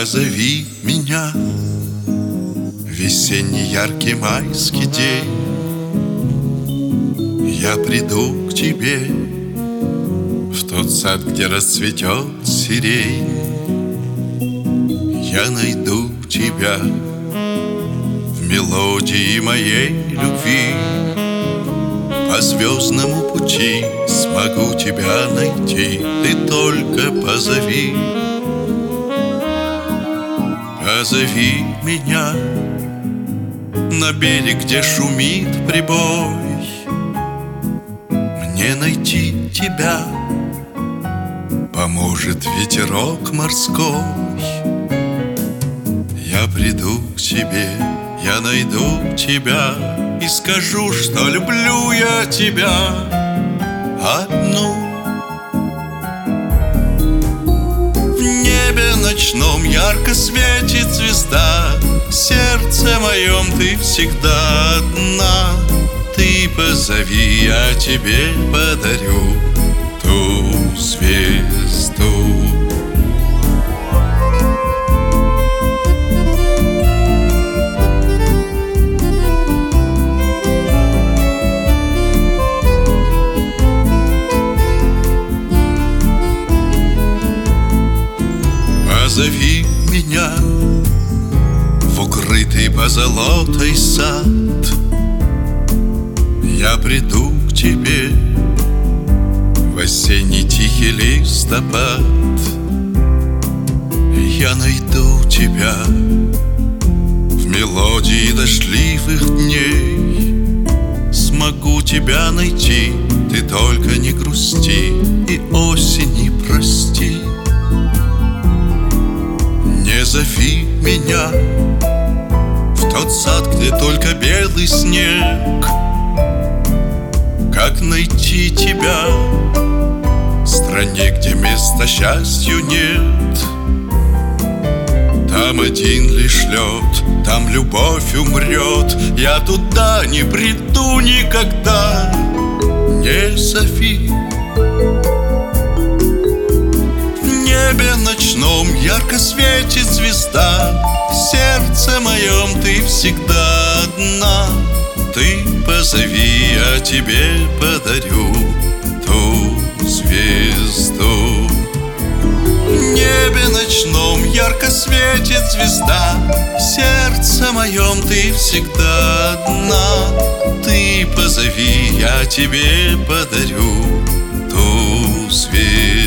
Позови меня в весенний яркий майский день. Я приду к тебе в тот сад, где расцветет сирень. Я найду тебя в мелодии моей любви. По звездному пути смогу тебя найти. Ты только позови. Позови меня на берег, где шумит прибой. Мне найти тебя поможет ветерок морской. Я приду к тебе, я найду тебя и скажу, что люблю я тебя одну. В небе ночном ярко светит звезда. В сердце моем ты всегда одна. Ты позови, я тебе подарю ту звезду. Позови меня в укрытый позолотой сад. Я приду к тебе в осенний тихий листопад. Я найду тебя в мелодии дождливых дней. Смогу тебя найти, ты только не грусти и осени прости. Не зови меня в тот сад, где только белый снег. Как найти тебя в стране, где места счастью нет? Там один лишь лед, там любовь умрет. Я туда не приду никогда. Не зови. В небе ночном ярко светит звезда. В сердце моем ты всегда одна. Ты позови, я тебе подарю ту звезду. В небе ночном ярко светит звезда. В сердце моем ты всегда одна. Ты позови, я тебе подарю ту звезду.